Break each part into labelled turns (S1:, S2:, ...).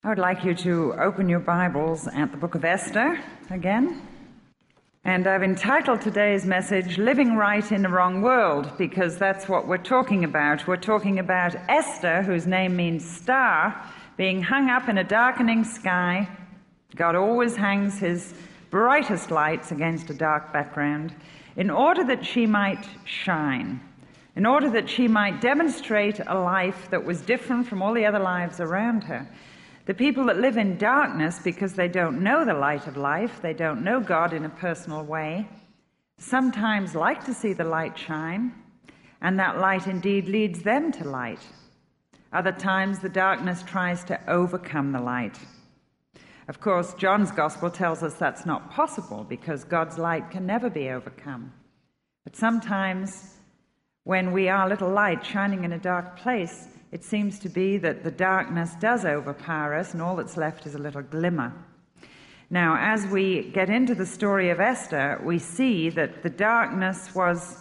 S1: I would like you to open your Bibles at the book of Esther again. And I've entitled today's message, Living Right in the Wrong World, because that's what we're talking about. We're talking about Esther, whose name means star, being hung up in a darkening sky. God always hangs his brightest lights against a dark background in order that she might shine, in order that she might demonstrate a life that was different from all the other lives around her. The people that live in darkness because they don't know the light of life, they don't know God in a personal way, sometimes like to see the light shine, and that light indeed leads them to light. Other times the darkness tries to overcome the light. Of course, John's Gospel tells us that's not possible because God's light can never be overcome. But sometimes when we are a little light shining in a dark place, it seems to be that the darkness does overpower us and all that's left is a little glimmer. Now, as we get into the story of Esther, we see that the darkness was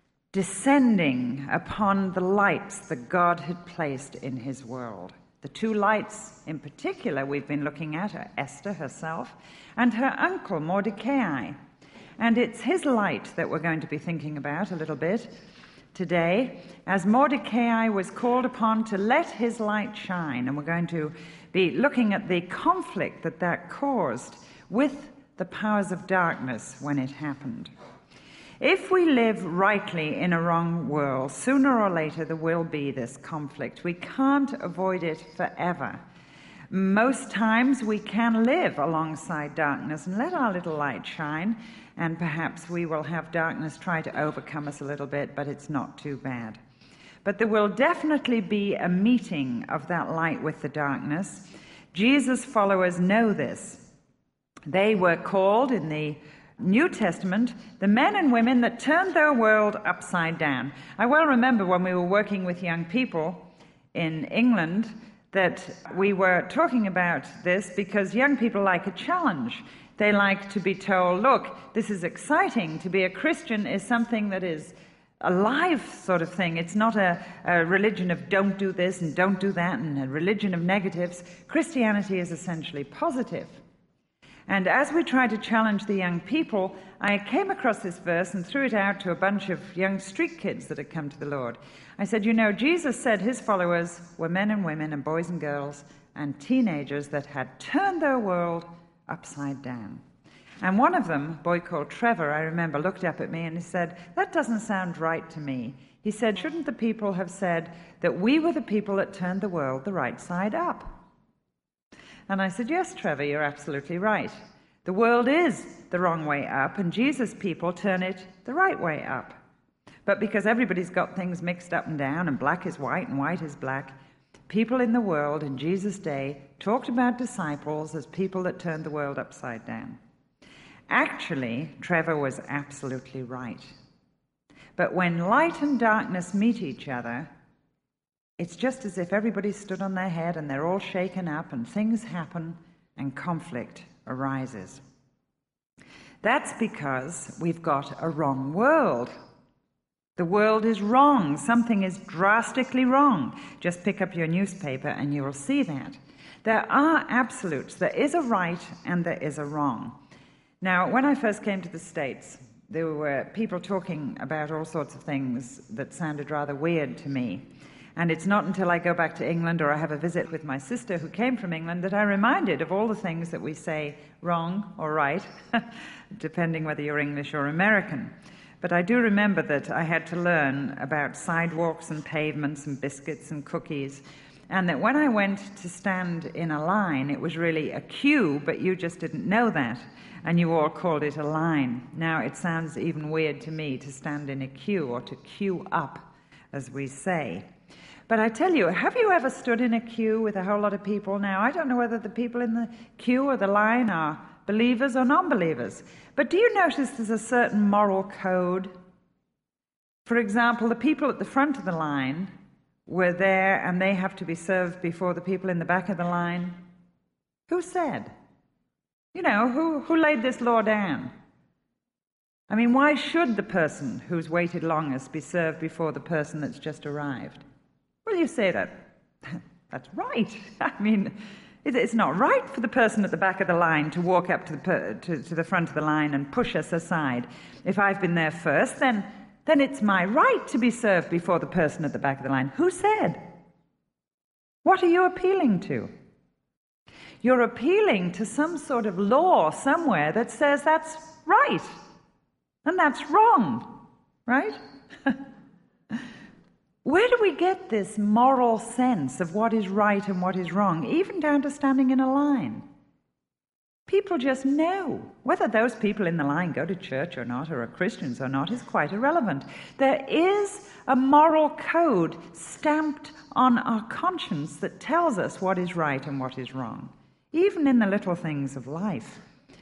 S1: descending upon the lights that God had placed in his world. The two lights in particular we've been looking at are Esther herself and her uncle Mordecai. And it's his light that we're going to be thinking about a little bit today, as Mordecai was called upon to let his light shine. And we're going to be looking at the conflict that caused with the powers of darkness when it happened. If we live rightly in a wrong world, sooner or later there will be this conflict. We can't avoid it forever. Most times we can live alongside darkness and let our little light shine, and perhaps we will have darkness try to overcome us a little bit, but it's not too bad. But there will definitely be a meeting of that light with the darkness. Jesus' followers know this. They were called in the New Testament the men and women that turned their world upside down. I well remember when we were working with young people in England that we were talking about this because young people like a challenge. They like to be told, look, this is exciting. To be a Christian is something that is a live sort of thing. It's not a religion of don't do this and don't do that and a religion of negatives. Christianity is essentially positive. And as we tried to challenge the young people, I came across this verse and threw it out to a bunch of young street kids that had come to the Lord. I said, you know, Jesus said his followers were men and women and boys and girls and teenagers that had turned their world upside down. And one of them, a boy called Trevor, I remember, looked up at me and he said, that doesn't sound right to me. He said, shouldn't the people have said that we were the people that turned the world the right side up? And I said, yes, Trevor, you're absolutely right. The world is the wrong way up, and Jesus' people turn it the right way up. But because everybody's got things mixed up and down, and black is white and white is black, people in the world in Jesus' day talked about disciples as people that turned the world upside down. Actually, Trevor was absolutely right. But when light and darkness meet each other, it's just as if everybody stood on their head and they're all shaken up and things happen and conflict arises. That's because we've got a wrong world. The world is wrong. Something is drastically wrong. Just pick up your newspaper and you will see that. There are absolutes. There is a right and there is a wrong. Now, when I first came to the States, there were people talking about all sorts of things that sounded rather weird to me. And it's not until I go back to England or I have a visit with my sister who came from England that I'm reminded of all the things that we say wrong or right, depending whether you're English or American. But I do remember that I had to learn about sidewalks and pavements and biscuits and cookies, and that when I went to stand in a line, it was really a queue, but you just didn't know that, and you all called it a line. Now it sounds even weird to me to stand in a queue or to queue up, as we say. But I tell you, have you ever stood in a queue with a whole lot of people? Now, I don't know whether the people in the queue or the line are believers or non-believers, but do you notice there's a certain moral code? For example, the people at the front of the line were there and they have to be served before the people in the back of the line. Who said? You know, who laid this law down? I mean, why should the person who's waited longest be served before the person that's just arrived? Well, you say that's right. I mean, It's not right for the person at the back of the line to walk up to the front of the line and push us aside. If I've been there first, then it's my right to be served before the person at the back of the line. Who said? What are you appealing to? You're appealing to some sort of law somewhere that says that's right and that's wrong, right? Where do we get this moral sense of what is right and what is wrong, even down to standing in a line? People just know. Whether those people in the line go to church or not, or are Christians or not, is quite irrelevant. There is a moral code stamped on our conscience that tells us what is right and what is wrong, even in the little things of life.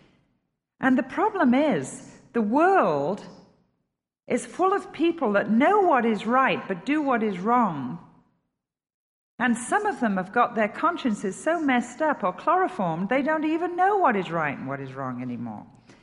S1: And the problem is, the world is full of people that know what is right but do what is wrong. And some of them have got their consciences so messed up or chloroformed they don't even know what is right and what is wrong anymore.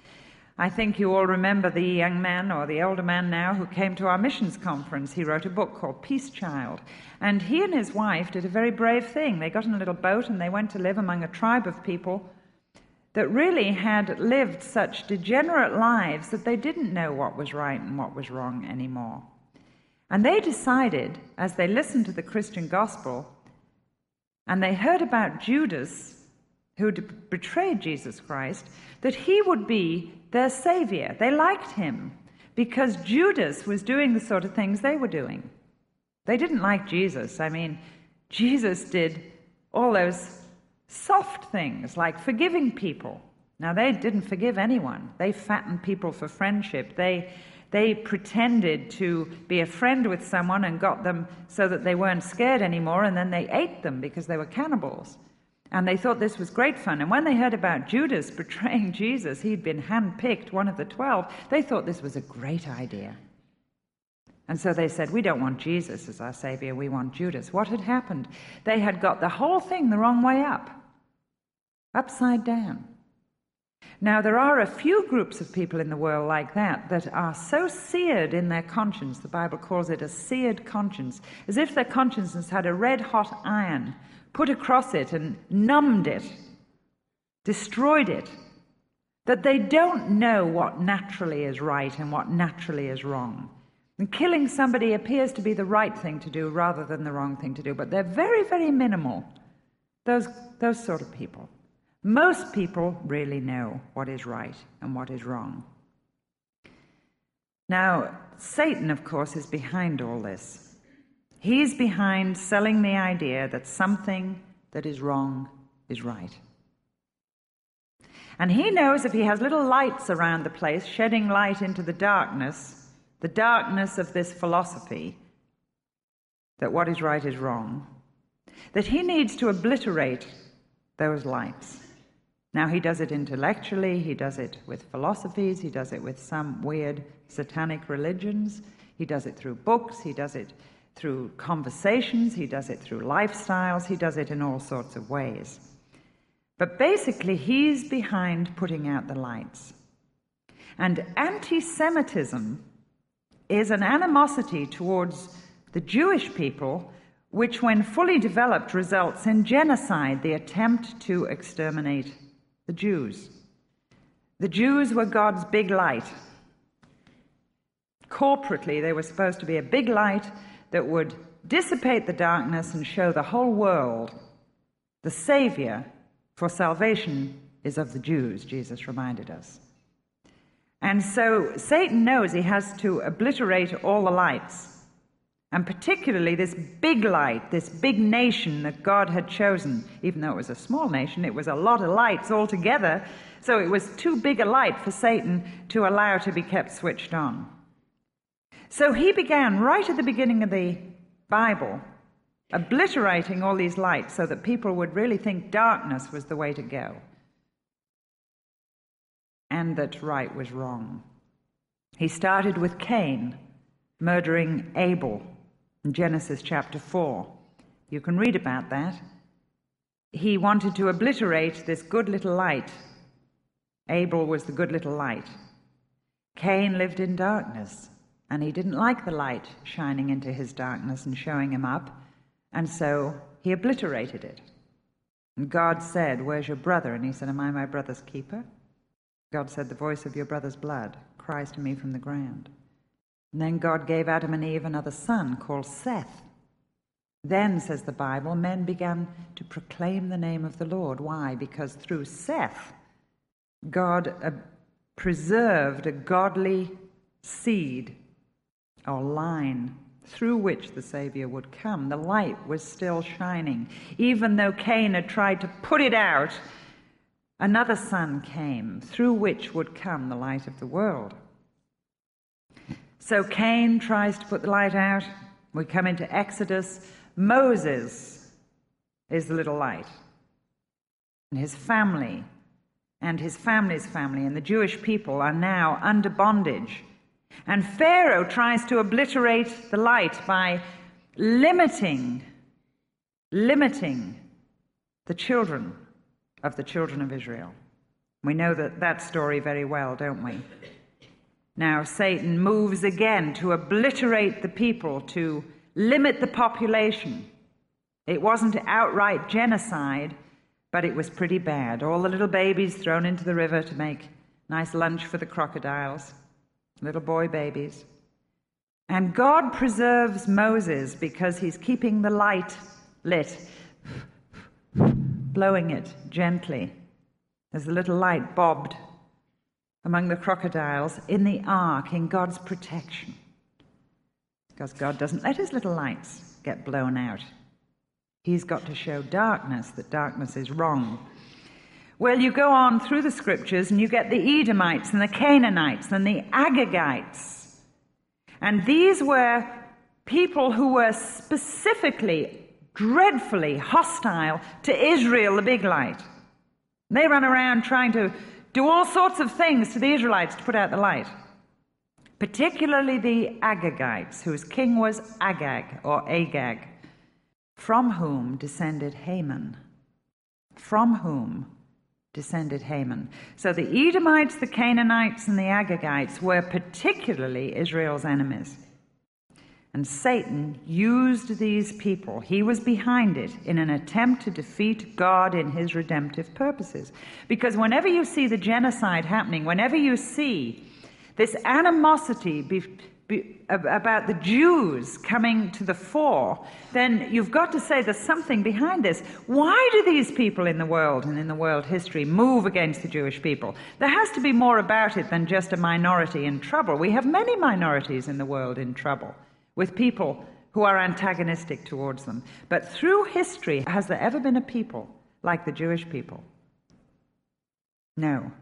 S1: I think you all remember the young man, or the older man now, who came to our missions conference. He wrote a book called Peace Child. And he and his wife did a very brave thing. They got in a little boat and they went to live among a tribe of people that really had lived such degenerate lives that they didn't know what was right and what was wrong anymore. And they decided, as they listened to the Christian gospel, and they heard about Judas, who had betrayed Jesus Christ, that he would be their savior. They liked him because Judas was doing the sort of things they were doing. They didn't like Jesus. I mean, Jesus did all those soft things like forgiving people. Now, they didn't forgive anyone. They fattened people for friendship. They pretended to be a friend with someone and got them so that they weren't scared anymore, and then they ate them because they were cannibals. And they thought this was great fun. And when they heard about Judas betraying Jesus, he'd been handpicked, one of the 12, they thought this was a great idea. And so they said, we don't want Jesus as our savior, we want Judas. What had happened? They had got the whole thing the wrong way up, upside down. Now, there are a few groups of people in the world like that are so seared in their conscience, the Bible calls it a seared conscience, as if their conscience had a red-hot iron put across it and numbed it, destroyed it, that they don't know what naturally is right and what naturally is wrong. And killing somebody appears to be the right thing to do rather than the wrong thing to do, but they're very, very minimal, those sort of people. Most people really know what is right and what is wrong. Now, Satan, of course, is behind all this. He's behind selling the idea that something that is wrong is right. And he knows if he has little lights around the place, shedding light into the darkness of this philosophy, that what is right is wrong, that he needs to obliterate those lights. Now, he does it intellectually, he does it with philosophies, he does it with some weird satanic religions, he does it through books, he does it through conversations, he does it through lifestyles, he does it in all sorts of ways. But basically, he's behind putting out the lights. And anti-Semitism is an animosity towards the Jewish people, which, when fully developed, results in genocide, the attempt to exterminate the Jews. The Jews were God's big light. Corporately, they were supposed to be a big light that would dissipate the darkness and show the whole world the Savior, for salvation is of the Jews, Jesus reminded us. And so Satan knows he has to obliterate all the lights, and particularly this big light, this big nation that God had chosen. Even though it was a small nation, it was a lot of lights altogether, so it was too big a light for Satan to allow to be kept switched on. So he began right at the beginning of the Bible, obliterating all these lights so that people would really think darkness was the way to go, and that right was wrong. He started with Cain murdering Abel in Genesis chapter 4. You can read about that. He wanted to obliterate this good little light. Abel was the good little light. Cain lived in darkness, and he didn't like the light shining into his darkness and showing him up, and so he obliterated it. And God said, "Where's your brother?" And he said, "Am I my brother's keeper?" God said, "The voice of your brother's blood cries to me from the ground." And then God gave Adam and Eve another son called Seth. Then, says the Bible, men began to proclaim the name of the Lord. Why? Because through Seth, God preserved a godly seed or line through which the Savior would come. The light was still shining. Even though Cain had tried to put it out, another son came through which would come the light of the world. So Cain tries to put the light out. We come into Exodus. Moses is the little light. And his family and his family's family and the Jewish people are now under bondage. And Pharaoh tries to obliterate the light by limiting the children of Israel. We know that story very well, don't we? Now Satan moves again to obliterate the people, to limit the population. It wasn't outright genocide, but it was pretty bad. All the little babies thrown into the river to make nice lunch for the crocodiles. Little boy babies. And God preserves Moses because he's keeping the light lit, blowing it gently as the little light bobbed among the crocodiles in the ark, in God's protection. Because God doesn't let his little lights get blown out. He's got to show darkness that darkness is wrong. Well, you go on through the scriptures and you get the Edomites and the Canaanites and the Agagites. And these were people who were specifically, dreadfully hostile to Israel, the big light. They run around trying to do all sorts of things to the Israelites to put out the light. Particularly the Agagites, whose king was Agag, or Agag, from whom descended Haman. From whom descended Haman. So the Edomites, the Canaanites, and the Agagites were particularly Israel's enemies. And Satan used these people, he was behind it, in an attempt to defeat God in his redemptive purposes. Because whenever you see the genocide happening, whenever you see this animosity about the Jews coming to the fore, then you've got to say there's something behind this. Why do these people in the world and in the world history move against the Jewish people? There has to be more about it than just a minority in trouble. We have many minorities in the world in trouble, with people who are antagonistic towards them. But through history, has there ever been a people like the Jewish people? No.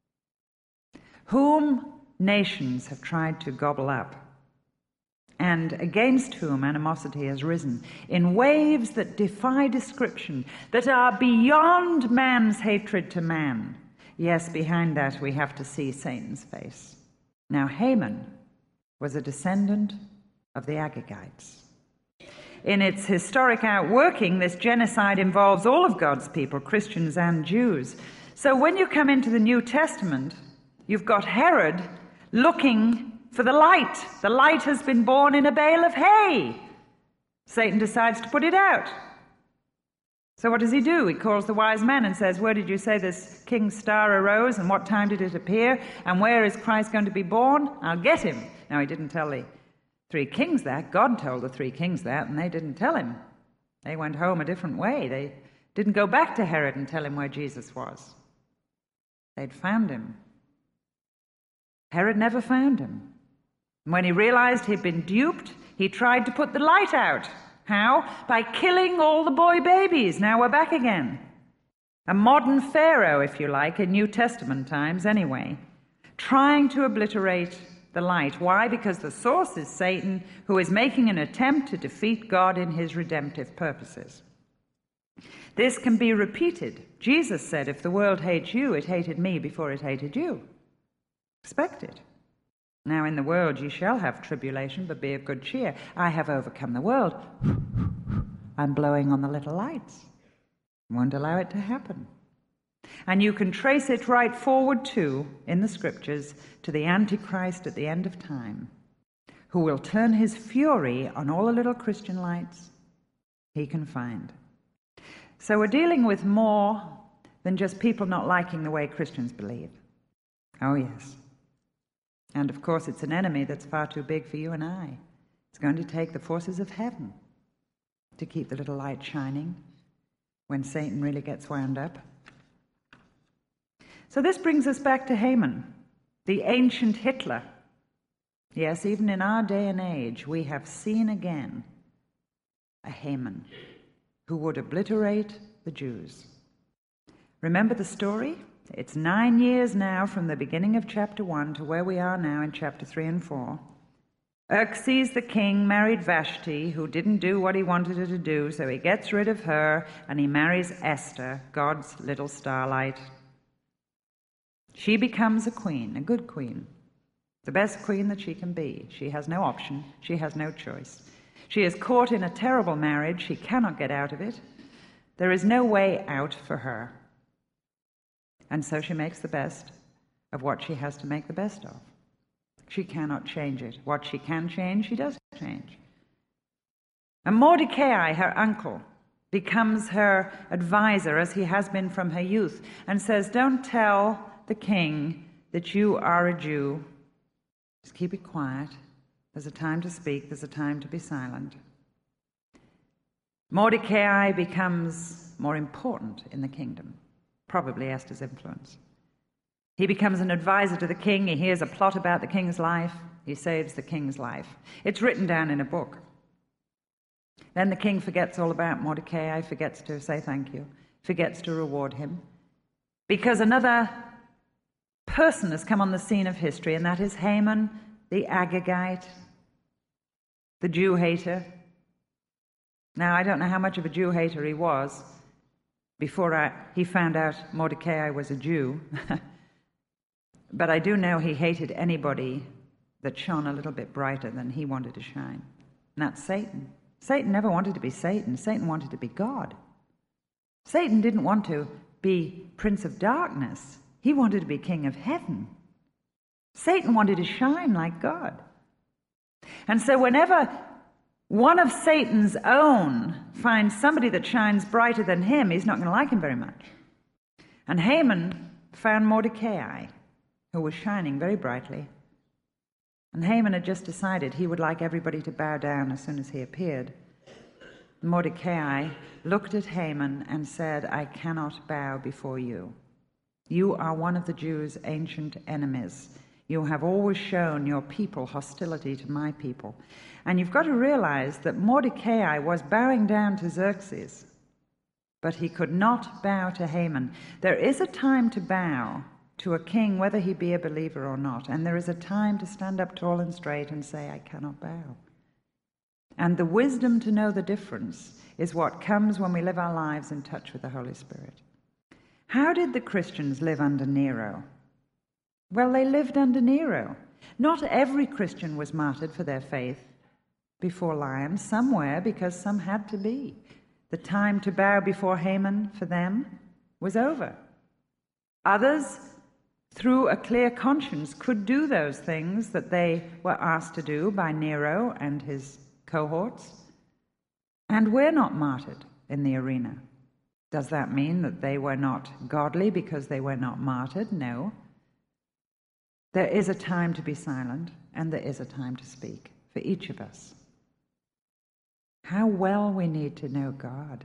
S1: Whom nations have tried to gobble up, and against whom animosity has risen in waves that defy description, that are beyond man's hatred to man. Yes, behind that we have to see Satan's face. Now, Haman was a descendant of the Agagites. In its historic outworking, this genocide involves all of God's people, Christians and Jews. So when you come into the New Testament, you've got Herod looking for the light. The light has been born in a bale of hay. Satan decides to put it out. So what does he do? He calls the wise men and says, "Where did you say this king's star arose, and what time did it appear, and where is Christ going to be born? I'll get him." Now, he didn't tell the three kings that. God told the three kings that, and they didn't tell him. They went home a different way. They didn't go back to Herod and tell him where Jesus was. They'd found him. Herod never found him. When he realized he'd been duped, he tried to put the light out. How? By killing all the boy babies. Now we're back again. A modern Pharaoh, if you like, in New Testament times anyway, trying to obliterate the light. Why? Because the source is Satan, who is making an attempt to defeat God in his redemptive purposes. This can be repeated. Jesus said, "If the world hates you, it hated me before it hated you." Expect it. Now in the world you shall have tribulation, but be of good cheer. I have overcome the world. I'm blowing on the little lights. Won't allow it to happen. And you can trace it right forward to, in the scriptures, to the Antichrist at the end of time, who will turn his fury on all the little Christian lights he can find. So we're dealing with more than just people not liking the way Christians believe. Oh, yes. And of course, it's an enemy that's far too big for you and I. It's going to take the forces of heaven to keep the little light shining when Satan really gets wound up. So this brings us back to Haman, the ancient Hitler. Yes, even in our day and age, we have seen again a Haman who would obliterate the Jews. Remember the story? It's 9 years now from the beginning of chapter 1 to where we are now in chapter 3 and 4. Xerxes the king married Vashti, who didn't do what he wanted her to do, so he gets rid of her and he marries Esther, God's little starlight. She becomes a queen, a good queen, the best queen that she can be. She has no option. She has no choice. She is caught in a terrible marriage. She cannot get out of it. There is no way out for her. And so she makes the best of what she has to make the best of. She cannot change it. What she can change, she does change. And Mordecai, her uncle, becomes her advisor, as he has been from her youth, and says, don't tell the king that you are a Jew. Just keep it quiet. There's a time to speak. There's a time to be silent. Mordecai becomes more important in the kingdom, probably Esther's influence. He becomes an advisor to the king. He hears a plot about the king's life. He saves the king's life. It's written down in a book. Then the king forgets all about Mordecai, forgets to say thank you, forgets to reward him, because another person has come on the scene of history, and that is Haman the Agagite, the Jew hater. Now, I don't know how much of a Jew hater he was before he found out Mordecai was a Jew. But I do know he hated anybody that shone a little bit brighter than he wanted to shine. And that's Satan. Satan never wanted to be Satan. Satan wanted to be God. Satan didn't want to be Prince of Darkness. He wanted to be King of Heaven. Satan wanted to shine like God. And so whenever one of Satan's own finds somebody that shines brighter than him, he's not going to like him very much. And Haman found Mordecai, who was shining very brightly. And Haman had just decided he would like everybody to bow down as soon as he appeared. Mordecai looked at Haman and said, I cannot bow before you. You are one of the Jews' ancient enemies. You have always shown your people hostility to my people. And you've got to realize that Mordecai was bowing down to Xerxes, but he could not bow to Haman. There is a time to bow to a king, whether he be a believer or not, and there is a time to stand up tall and straight and say, I cannot bow. And the wisdom to know the difference is what comes when we live our lives in touch with the Holy Spirit. How did the Christians live under Nero? Well, they lived under Nero. Not every Christian was martyred for their faith before lions. Some were, because some had to be. The time to bow before Haman for them was over. Others, through a clear conscience, could do those things that they were asked to do by Nero and his cohorts, and were not martyred in the arena. Does that mean that they were not godly because they were not martyred? No. There is a time to be silent, and there is a time to speak for each of us. How well we need to know God.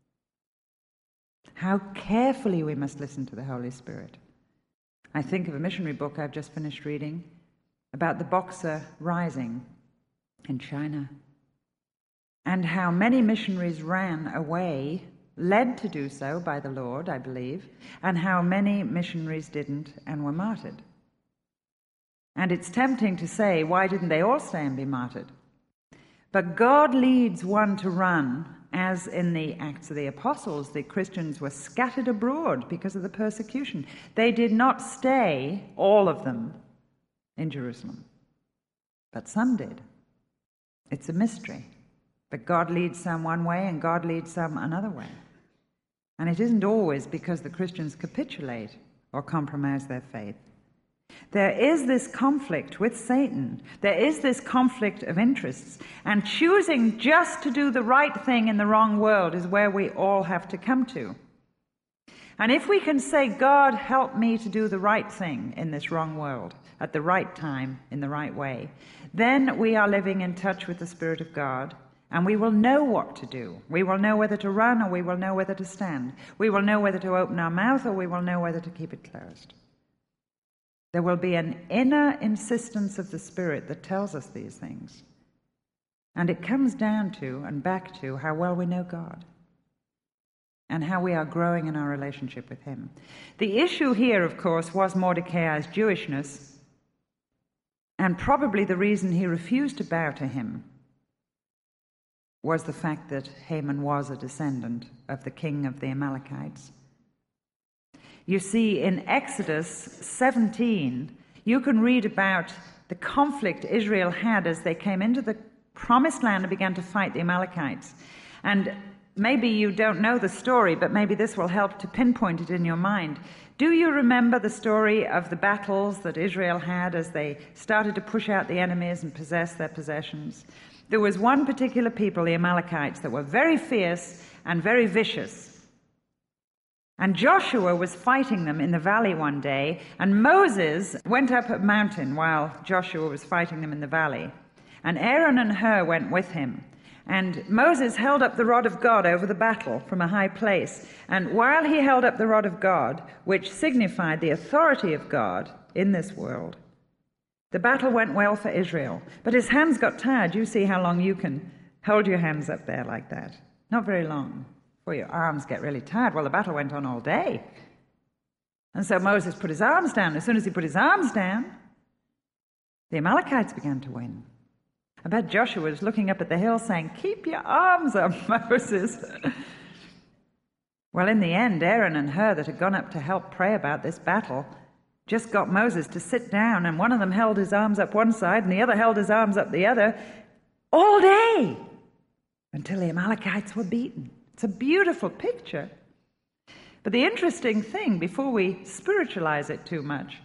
S1: How carefully we must listen to the Holy Spirit. I think of a missionary book I've just finished reading about the Boxer Rising in China, and how many missionaries ran away, led to do so by the Lord, I believe, and how many missionaries didn't and were martyred. And it's tempting to say, why didn't they all stay and be martyred? But God leads one to run, as in the Acts of the Apostles, the Christians were scattered abroad because of the persecution. They did not stay, all of them, in Jerusalem. But some did. It's a mystery. But God leads some one way and God leads some another way. And it isn't always because the Christians capitulate or compromise their faith. There is this conflict with Satan. There is this conflict of interests. And choosing just to do the right thing in the wrong world is where we all have to come to. And if we can say, God, help me to do the right thing in this wrong world, at the right time, in the right way, then we are living in touch with the Spirit of God, and we will know what to do. We will know whether to run or we will know whether to stand. We will know whether to open our mouth or we will know whether to keep it closed. There will be an inner insistence of the Spirit that tells us these things. And it comes down to and back to how well we know God and how we are growing in our relationship with Him. The issue here, of course, was Mordecai's Jewishness, and probably the reason he refused to bow to him was the fact that Haman was a descendant of the king of the Amalekites. You see, in Exodus 17, you can read about the conflict Israel had as they came into the promised land and began to fight the Amalekites. And maybe you don't know the story, but maybe this will help to pinpoint it in your mind. Do you remember the story of the battles that Israel had as they started to push out the enemies and possess their possessions? There was one particular people, the Amalekites, that were very fierce and very vicious. And Joshua was fighting them in the valley one day, and Moses went up a mountain while Joshua was fighting them in the valley. And Aaron and Hur went with him. And Moses held up the rod of God over the battle from a high place. And while he held up the rod of God, which signified the authority of God in this world, the battle went well for Israel. But his hands got tired. You see how long you can hold your hands up there like that. Not very long. Before your arms get really tired. Well, the battle went on all day. And so Moses put his arms down. As soon as he put his arms down, the Amalekites began to win. I bet Joshua was looking up at the hill saying, "Keep your arms up, Moses." Well, in the end, Aaron and Hur, that had gone up to help pray about this battle, just got Moses to sit down, and one of them held his arms up one side and the other held his arms up the other all day until the Amalekites were beaten. It's a beautiful picture. But the interesting thing, before we spiritualize it too much,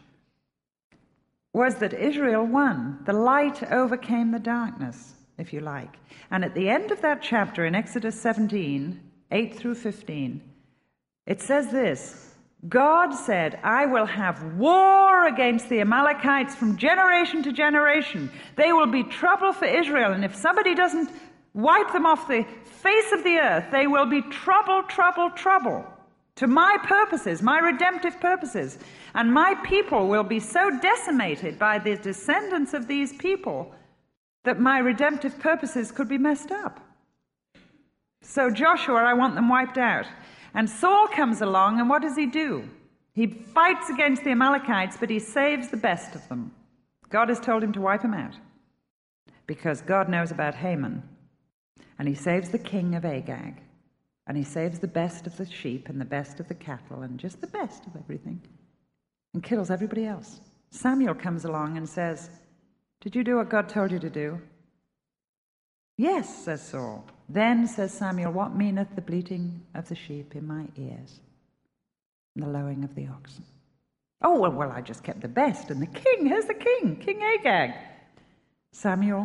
S1: was that Israel won. The light overcame the darkness, if you like. And at the end of that chapter in Exodus 17, 8 through 15, it says this: God said, "I will have war against the Amalekites from generation to generation. They will be trouble for Israel, and if somebody doesn't wipe them off the face of the earth, they will be trouble, trouble, trouble to my purposes, my redemptive purposes. And my people will be so decimated by the descendants of these people that my redemptive purposes could be messed up. So Joshua, I want them wiped out." And Saul comes along, and what does he do? He fights against the Amalekites, but he saves the best of them. God has told him to wipe them out because God knows about Haman. And he saves the king of Agag. And he saves the best of the sheep and the best of the cattle and just the best of everything and kills everybody else. Samuel comes along and says, "Did you do what God told you to do?" "Yes," says Saul. "Then," says Samuel, "what meaneth the bleating of the sheep in my ears and the lowing of the oxen?" "Oh, well, I just kept the best." And the king, here's the king, King Agag. Samuel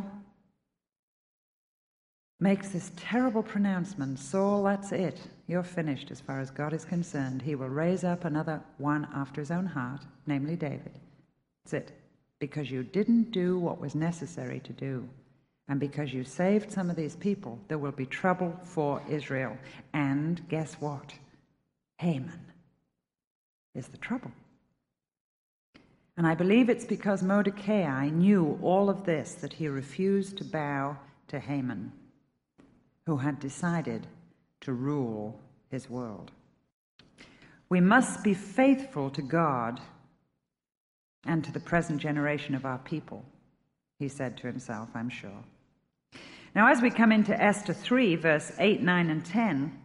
S1: makes this terrible pronouncement: "Saul, that's it. You're finished as far as God is concerned. He will raise up another one after his own heart, namely David. That's it. Because you didn't do what was necessary to do. And because you saved some of these people, there will be trouble for Israel." And guess what? Haman is the trouble. And I believe it's because Mordecai knew all of this that he refused to bow to Haman, who had decided to rule his world. We must be faithful to God and to the present generation of our people, he said to himself, I'm sure. Now, as we come into Esther 3, verse 8, 9, and 10,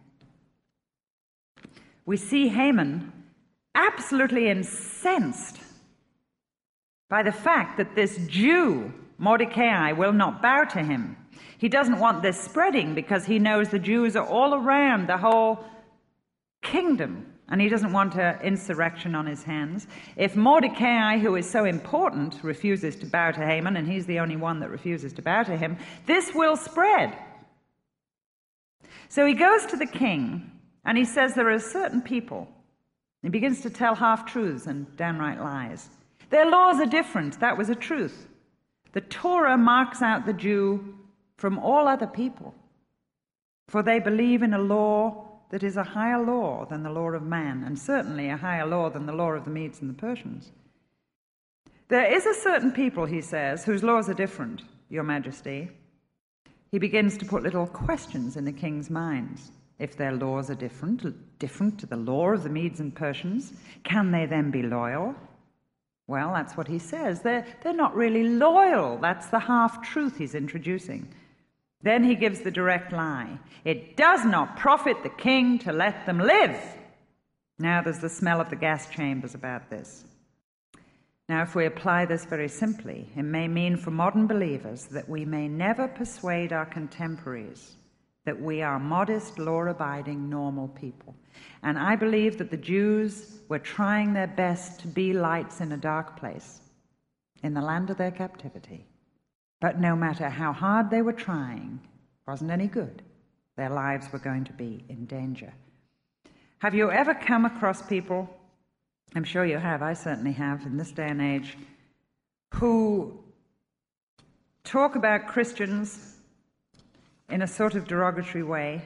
S1: we see Haman absolutely incensed by the fact that this Jew, Mordecai, will not bow to him. He doesn't want this spreading because he knows the Jews are all around the whole kingdom and he doesn't want an insurrection on his hands. If Mordecai, who is so important, refuses to bow to Haman, and he's the only one that refuses to bow to him, this will spread. So he goes to the king, and he says there are certain people. He begins to tell half-truths and downright lies. Their laws are different. That was a truth. The Torah marks out the Jew from all other people, for they believe in a law that is a higher law than the law of man, and certainly a higher law than the law of the Medes and the Persians. There is a certain people, he says, whose laws are different, Your Majesty. He begins to put little questions in the king's minds. If their laws are different to the law of the Medes and Persians, can they then be loyal? Well, that's what he says. They're not really loyal. That's the half-truth he's introducing. Then he gives the direct lie. It does not profit the king to let them live. Now there's the smell of the gas chambers about this. Now, if we apply this very simply, it may mean for modern believers that we may never persuade our contemporaries that we are modest, law-abiding, normal people. And I believe that the Jews were trying their best to be lights in a dark place, in the land of their captivity. But no matter how hard they were trying, it wasn't any good. Their lives were going to be in danger. Have you ever come across people, I'm sure you have, I certainly have in this day and age, who talk about Christians in a sort of derogatory way,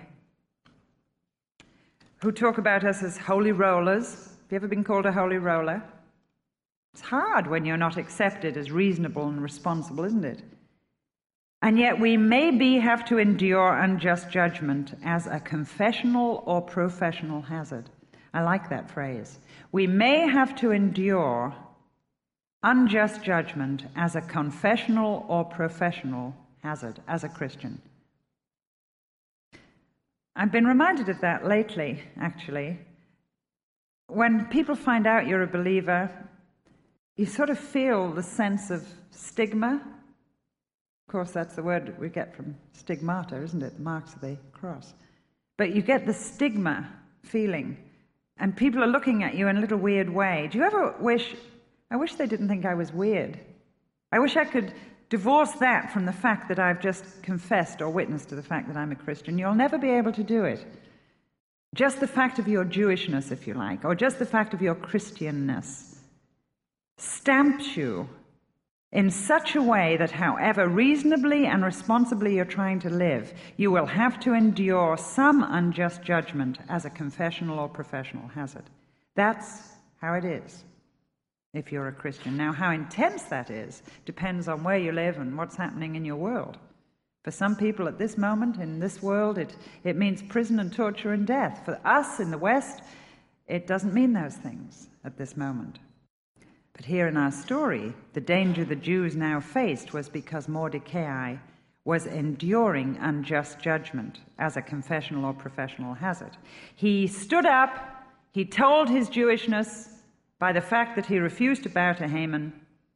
S1: who talk about us as holy rollers? Have you ever been called a holy roller? It's hard when you're not accepted as reasonable and responsible, isn't it? And yet we maybe have to endure unjust judgment as a confessional or professional hazard. I like that phrase. We may have to endure unjust judgment as a confessional or professional hazard as a Christian. I've been reminded of that lately, actually. When people find out you're a believer, you sort of feel the sense of stigma. Of course, that's the word that we get from stigmata, isn't it? The marks of the cross. But you get the stigma feeling, and people are looking at you in a little weird way. Do you ever wish, I wish they didn't think I was weird. I wish I could divorce that from the fact that I've just confessed or witnessed to the fact that I'm a Christian. You'll never be able to do it. Just the fact of your Jewishness, if you like, or just the fact of your Christianness stamps you in such a way that however reasonably and responsibly you're trying to live, you will have to endure some unjust judgment as a confessional or professional hazard. That's how it is if you're a Christian. Now, how intense that is depends on where you live and what's happening in your world. For some people at this moment in this world, it means prison and torture and death. For us in the West, it doesn't mean those things at this moment. But here in our story, the danger the Jews now faced was because Mordecai was enduring unjust judgment as a confessional or professional hazard. He stood up, he told his Jewishness by the fact that he refused to bow to Haman,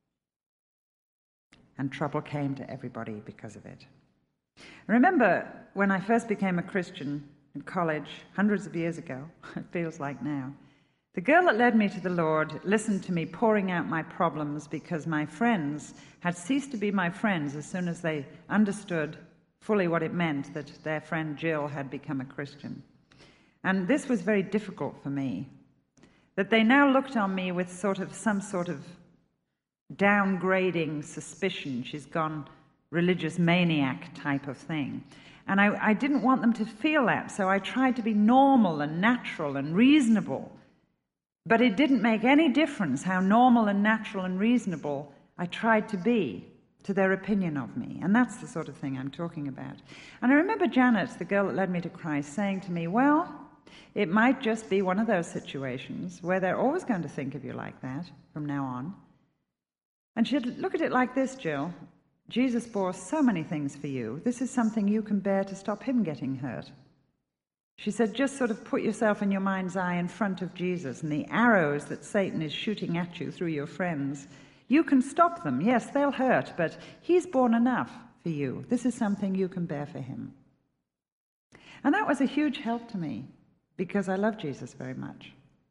S1: and trouble came to everybody because of it. I remember when I first became a Christian in college, hundreds of years ago, it feels like now, the girl that led me to the Lord listened to me pouring out my problems because my friends had ceased to be my friends as soon as they understood fully what it meant that their friend Jill had become a Christian. And this was very difficult for me, that they now looked on me with some sort of downgrading suspicion. She's gone religious maniac type of thing. And I didn't want them to feel that, so I tried to be normal and natural and reasonable. But it didn't make any difference how normal and natural and reasonable I tried to be to their opinion of me. And that's the sort of thing I'm talking about. And I remember Janet, the girl that led me to Christ, saying to me, well, it might just be one of those situations where they're always going to think of you like that from now on. And she'd look at it like this, Jill. Jesus bore so many things for you. This is something you can bear to stop him getting hurt. She said, just sort of put yourself in your mind's eye in front of Jesus and the arrows that Satan is shooting at you through your friends. You can stop them. Yes, they'll hurt, but he's borne enough for you. This is something you can bear for him. And that was a huge help to me because I love Jesus very much.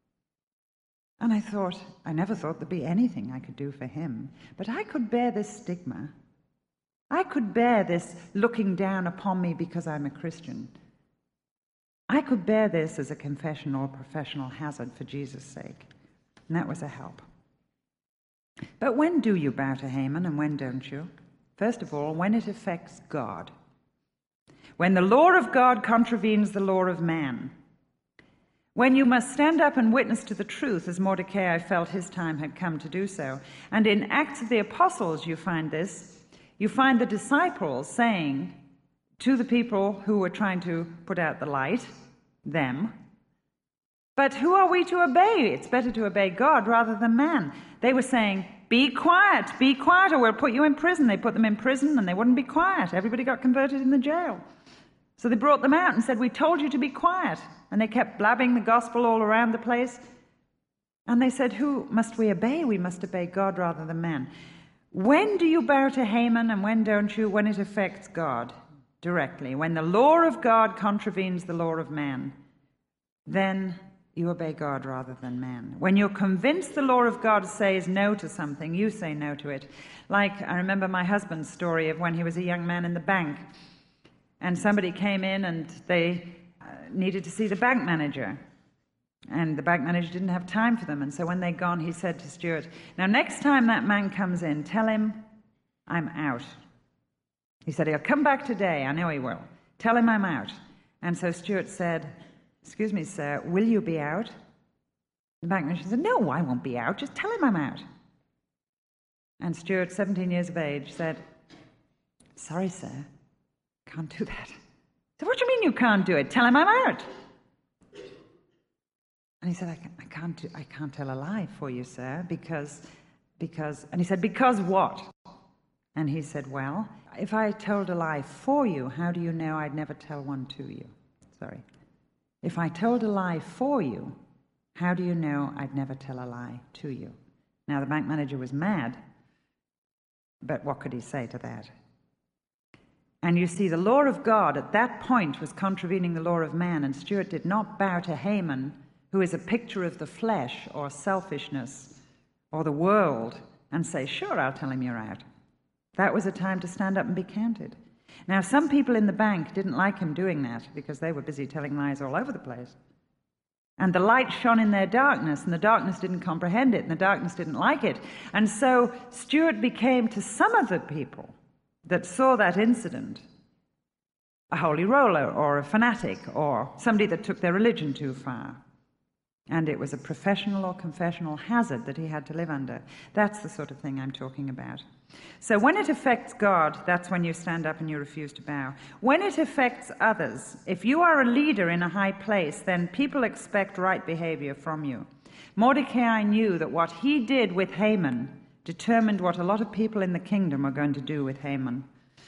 S1: And I never thought there'd be anything I could do for him. But I could bear this stigma. I could bear this looking down upon me because I'm a Christian. I could bear this as a confession or professional hazard for Jesus' sake. And that was a help. But when do you bow to Haman and when don't you? First of all, when it affects God. When the law of God contravenes the law of man. When you must stand up and witness to the truth, as Mordecai felt his time had come to do so. And in Acts of the Apostles you find this. You find the disciples saying to the people who were trying to put out the light, them, but who are we to obey? It's better to obey God rather than man. They were saying, be quiet, or we'll put you in prison. They put them in prison and they wouldn't be quiet. Everybody got converted in the jail. So they brought them out and said, we told you to be quiet. And they kept blabbing the gospel all around the place. And they said, who must we obey? We must obey God rather than man. When do you bow to Haman and when don't you? When it affects God directly. When the law of God contravenes the law of man, then you obey God rather than man. When you're convinced the law of God says no to something, you say no to it. Like, I remember my husband's story of when he was a young man in the bank, and somebody came in and they needed to see the bank manager. And the bank manager didn't have time for them. And so when they'd gone, he said to Stuart, now next time that man comes in, tell him I'm out. He said, he'll come back today. I know he will. Tell him I'm out. And so Stuart said, excuse me, sir, will you be out? The bank manager said, no, I won't be out. Just tell him I'm out. And Stuart, 17 years of age, said, sorry, sir, can't do that. So what do you mean you can't do it? Tell him I'm out. And he said, I can't tell a lie for you, sir, because, and he said, because what? And he said, well, if I told a lie for you, how do you know I'd never tell one to you? Sorry. If I told a lie for you, how do you know I'd never tell a lie to you? Now, the bank manager was mad, but what could he say to that? And you see, the law of God at that point was contravening the law of man, and Stuart did not bow to Haman, who is a picture of the flesh or selfishness or the world, and say, sure, I'll tell him you're out. That was a time to stand up and be counted. Now, some people in the bank didn't like him doing that because they were busy telling lies all over the place. And the light shone in their darkness, and the darkness didn't comprehend it, and the darkness didn't like it. And so Stuart became, to some of the people that saw that incident, a holy roller or a fanatic or somebody that took their religion too far. And it was a professional or confessional hazard that he had to live under. That's the sort of thing I'm talking about. So when it affects God, that's when you stand up and you refuse to bow. When it affects others, if you are a leader in a high place, then people expect right behavior from you. Mordecai knew that what he did with Haman determined what a lot of people in the kingdom are going to do with Haman.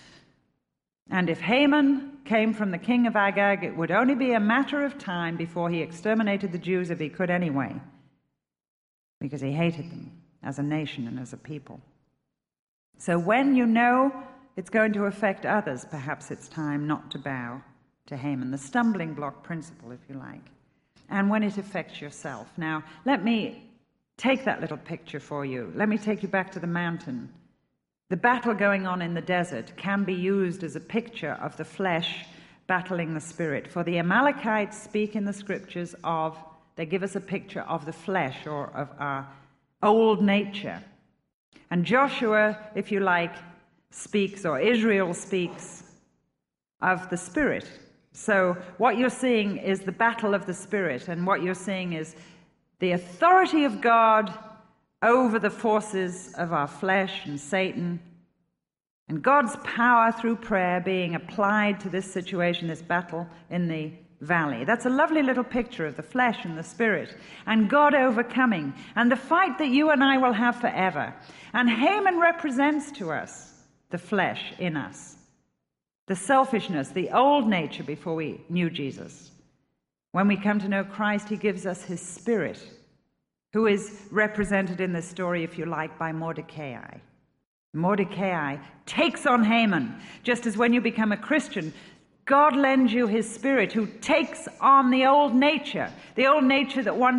S1: And if Haman came from the king of Agag, it would only be a matter of time before he exterminated the Jews, if he could anyway, because he hated them as a nation and as a people. So when you know it's going to affect others, perhaps it's time not to bow to Haman, the stumbling block principle, if you like. And when it affects yourself. Now, let me take that little picture for you. Let me take you back to the mountain. The battle going on in the desert can be used as a picture of the flesh battling the spirit. For the Amalekites speak in the scriptures of, they give us a picture of the flesh or of our old nature. And Joshua, if you like, speaks, or Israel speaks, of the spirit. So what you're seeing is the battle of the spirit, and what you're seeing is the authority of God over the forces of our flesh and Satan, and God's power through prayer being applied to this situation, this battle in the valley. That's a lovely little picture of the flesh and the spirit, and God overcoming, and the fight that you and I will have forever. And Haman represents to us the flesh in us, the selfishness, the old nature before we knew Jesus. When we come to know Christ, he gives us his spirit, who is represented in this story, if you like, by Mordecai. Mordecai takes on Haman, just as when you become a Christian, God lends you his spirit, who takes on the old nature that wants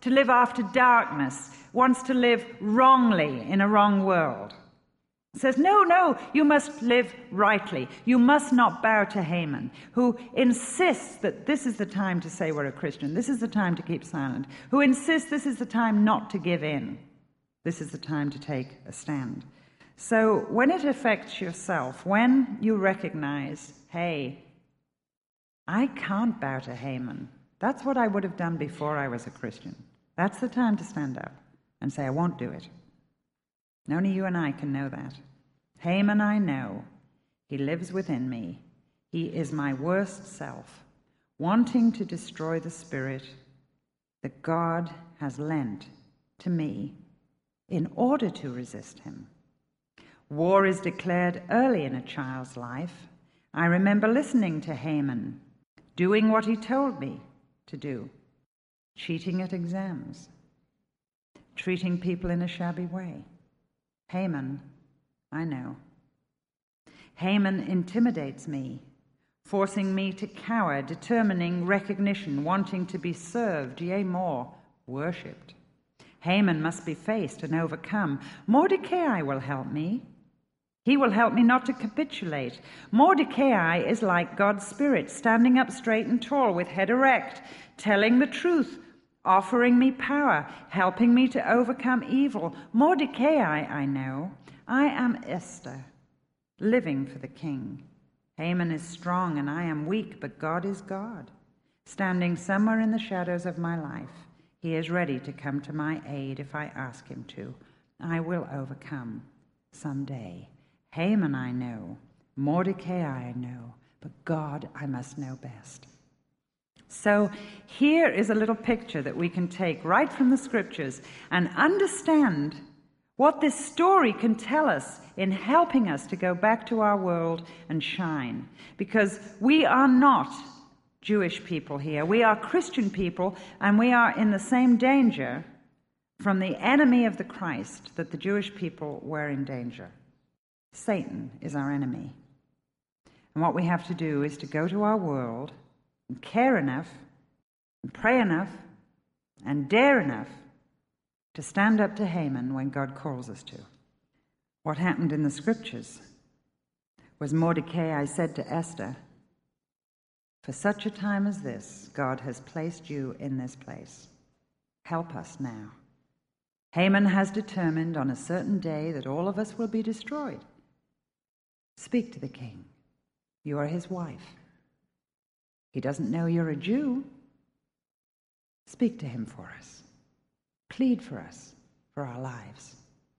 S1: to live after darkness, wants to live wrongly in a wrong world. It says, no, you must live rightly. You must not bow to Haman, who insists that this is the time to say we're a Christian. This is the time to keep silent. Who insists this is the time not to give in. This is the time to take a stand. So when it affects yourself, when you recognize, hey, I can't bow to Haman. That's what I would have done before I was a Christian. That's the time to stand up and say, I won't do it. And only you and I can know that. Haman I know. He lives within me. He is my worst self, wanting to destroy the spirit that God has lent to me in order to resist him. War is declared early in a child's life. I remember listening to Haman, doing what he told me to do, cheating at exams, treating people in a shabby way. Haman, I know. Haman intimidates me, forcing me to cower, determining recognition, wanting to be served, yea more, worshipped. Haman must be faced and overcome. Mordecai will help me. He will help me not to capitulate. Mordecai is like God's Spirit, standing up straight and tall with head erect, telling the truth, offering me power, helping me to overcome evil. Mordecai, I know. I am Esther, living for the king. Haman is strong and I am weak, but God is God. Standing somewhere in the shadows of my life, he is ready to come to my aid if I ask him to. I will overcome someday. Haman I know, Mordecai I know, but God I must know best. So here is a little picture that we can take right from the scriptures and understand what this story can tell us in helping us to go back to our world and shine. Because we are not Jewish people here. We are Christian people, and we are in the same danger from the enemy of the Christ that the Jewish people were in danger. Satan is our enemy. And what we have to do is to go to our world and care enough, and pray enough, and dare enough to stand up to Haman when God calls us to. What happened in the scriptures was Mordecai said to Esther, for such a time as this, God has placed you in this place. Help us now. Haman has determined on a certain day that all of us will be destroyed. Speak to the king. You are his wife. He doesn't know you're a Jew. Speak to him for us. Plead for us, for our lives.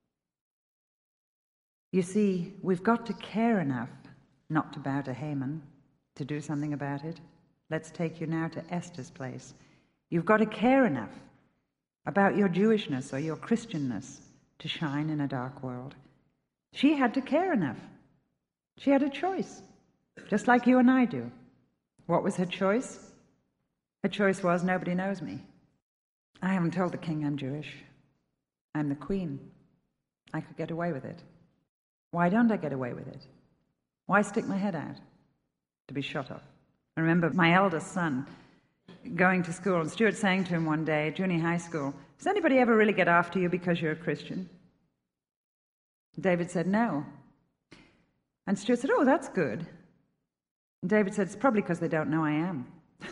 S1: You see, we've got to care enough not to bow to Haman, to do something about it. Let's take you now to Esther's place. You've got to care enough about your Jewishness or your Christianness to shine in a dark world. She had to care enough. She had a choice, just like you and I do. What was her choice? Her choice was, nobody knows me. I haven't told the king I'm Jewish. I'm the queen. I could get away with it. Why don't I get away with it? Why stick my head out? To be shot off. I remember my eldest son going to school, and Stuart saying to him one day, junior high school, does anybody ever really get after you because you're a Christian? David said, no. And Stuart said, oh, that's good. And David said, it's probably because they don't know I am.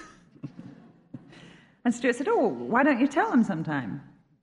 S1: And Stuart said, oh, why don't you tell them sometime?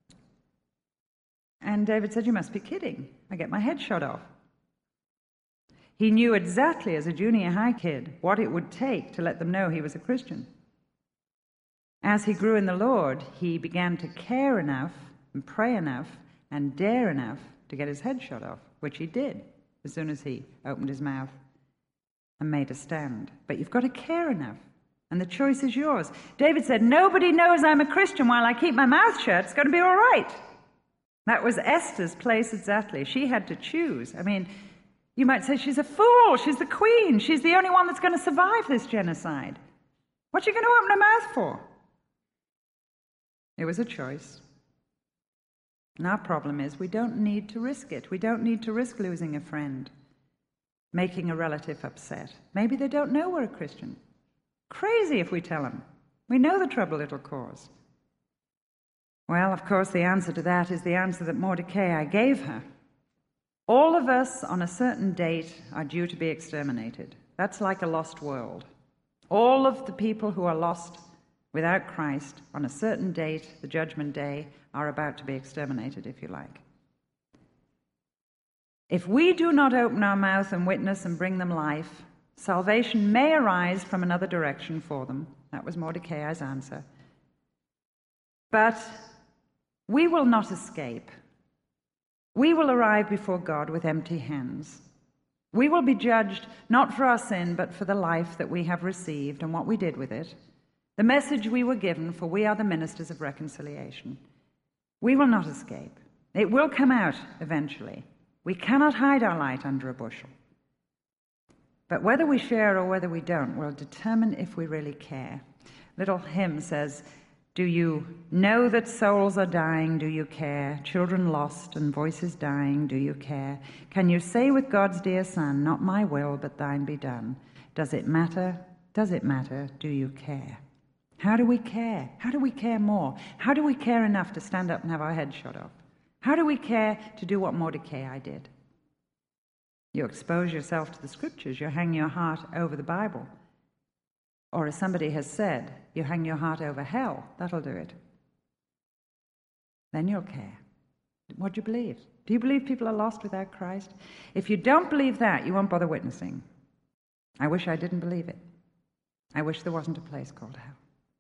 S1: And David said, you must be kidding. I get my head shot off. He knew exactly as a junior high kid what it would take to let them know he was a Christian. As he grew in the Lord, he began to care enough and pray enough and dare enough to get his head shot off, which he did as soon as he opened his mouth and made a stand. But you've got to care enough, and the choice is yours. David said, nobody knows I'm a Christian while I keep my mouth shut. It's going to be all right. That was Esther's place exactly. She had to choose. I mean, you might say she's a fool. She's the queen. She's the only one that's going to survive this genocide. What's she going to open her mouth for? It was a choice. And our problem is we don't need to risk it. We don't need to risk losing a friend, making a relative upset. Maybe they don't know we're a Christian. Crazy if we tell them. We know the trouble it'll cause. Well, of course, the answer to that is the answer that Mordecai gave her. All of us on a certain date are due to be exterminated. That's like a lost world. All of the people who are lost without Christ on a certain date, the judgment day, are about to be exterminated, if you like. If we do not open our mouth and witness and bring them life, salvation may arise from another direction for them. That was Mordecai's answer. But we will not escape. We will arrive before God with empty hands. We will be judged not for our sin, but for the life that we have received and what we did with it, the message we were given, for we are the ministers of reconciliation. We will not escape. It will come out eventually. We cannot hide our light under a bushel. But whether we share or whether we don't will determine if we really care. Little hymn says, "Do you know that souls are dying? Do you care? Children lost and voices dying, do you care? Can you say with God's dear Son, not my will, but thine be done? Does it matter? Does it matter? Do you care?" How do we care? How do we care more? How do we care enough to stand up and have our heads shot off? How do we care to do what Mordecai did? You expose yourself to the scriptures. You hang your heart over the Bible. Or as somebody has said, you hang your heart over hell. That'll do it. Then you'll care. What do you believe? Do you believe people are lost without Christ? If you don't believe that, you won't bother witnessing. I wish I didn't believe it. I wish there wasn't a place called hell.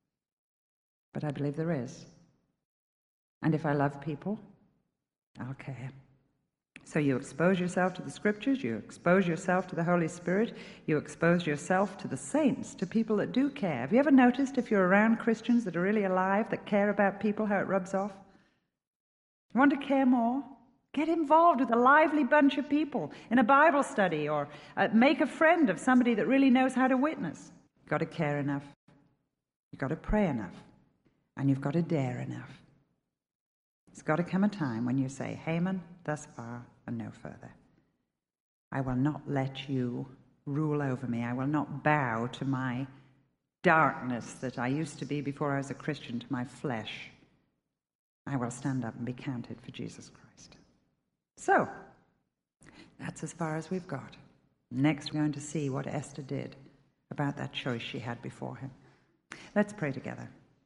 S1: But I believe there is. And if I love people, I'll care. So you expose yourself to the scriptures, you expose yourself to the Holy Spirit, you expose yourself to the saints, to people that do care. Have you ever noticed if you're around Christians that are really alive, that care about people, how it rubs off? You want to care more? Get involved with a lively bunch of people in a Bible study, or make a friend of somebody that really knows how to witness. You've got to care enough. You've got to pray enough. And you've got to dare enough. There's got to come a time when you say, Haman, thus far and no further. I will not let you rule over me. I will not bow to my darkness that I used to be before I was a Christian, to my flesh. I will stand up and be counted for Jesus Christ. So, that's as far as we've got. Next, we're going to see what Esther did about that choice she had before him. Let's pray together.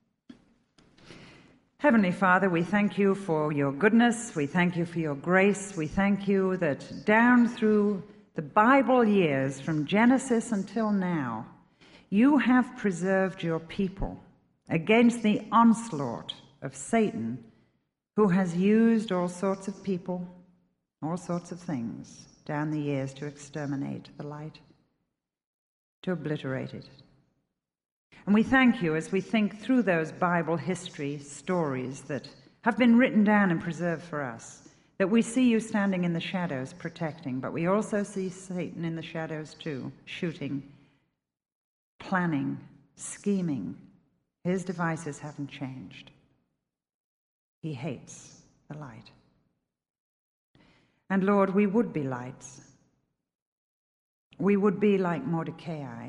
S1: Heavenly Father, we thank you for your goodness. We thank you for your grace. We thank you that down through the Bible years, from Genesis until now, you have preserved your people against the onslaught of Satan, who has used all sorts of people, all sorts of things down the years to exterminate the light, to obliterate it. And we thank you as we think through those Bible history stories that have been written down and preserved for us, that we see you standing in the shadows protecting, but we also see Satan in the shadows too, shooting, planning, scheming. His devices haven't changed. He hates the light. And Lord, we would be lights. We would be like Mordecai,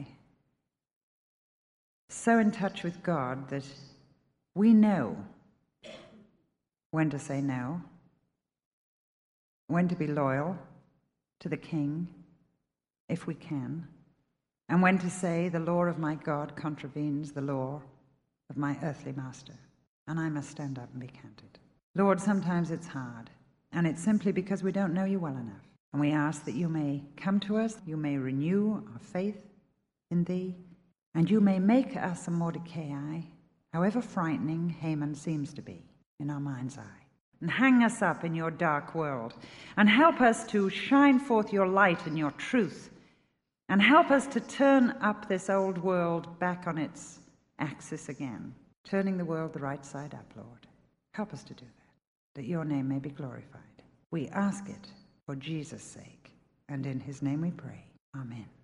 S1: so in touch with God that we know when to say no, when to be loyal to the king, if we can, and when to say the law of my God contravenes the law of my earthly master, and I must stand up and be counted. Lord, sometimes it's hard, and it's simply because we don't know you well enough. And we ask that you may come to us, you may renew our faith in thee, and you may make us a Mordecai, however frightening Haman seems to be in our mind's eye, and hang us up in your dark world, and help us to shine forth your light and your truth, and help us to turn up this old world back on its axis again, turning the world the right side up, Lord. Help us to do that your name may be glorified. We ask it for Jesus' sake, and in his name we pray. Amen.